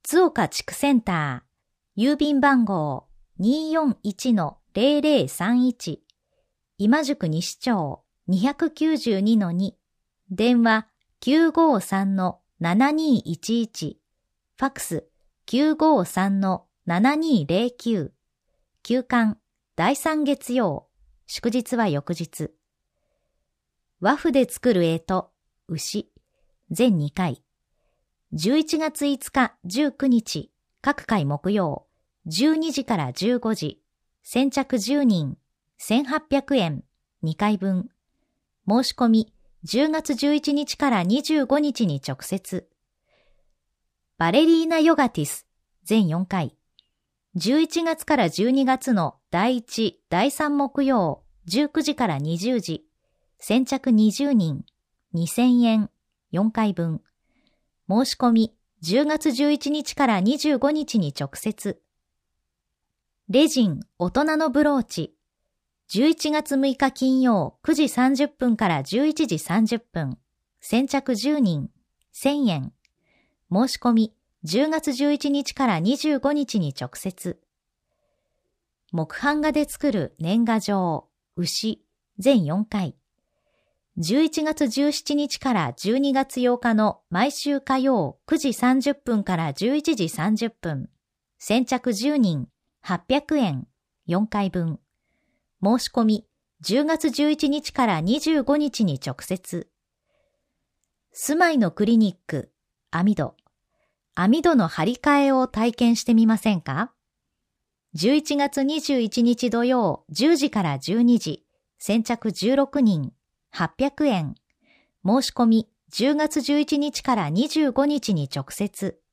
津岡地区センター、郵便番号 241-0031、今宿西町 292-2、電話 953-7211、ファックス 953-7209、休館第3月曜、祝日は翌日。和風で作る干支、牛、全2回。11月5日、19日、各回木曜、12時から15時、先着10人、1800円、2回分。申し込み、10月11日から25日に直接。バレリーナヨガティス、全4回。11月から12月の第1、第3木曜、19時から20時、先着20人、2000円、4回分。申し込み、10月11日から25日に直接。レジン大人のブローチ。11月6日金曜9時30分から11時30分。先着10人、1000円。申し込み、10月11日から25日に直接。木版画で作る年賀状、牛、全4回。11月17日から12月8日の毎週火曜9時30分から11時30分。先着10人、800円、4回分。申し込み、10月11日から25日に直接。住まいのクリニック、網戸。網戸の張り替えを体験してみませんか？ 11 月21日土曜10時から12時。先着16人。800円。申し込み10月11日から25日に直接。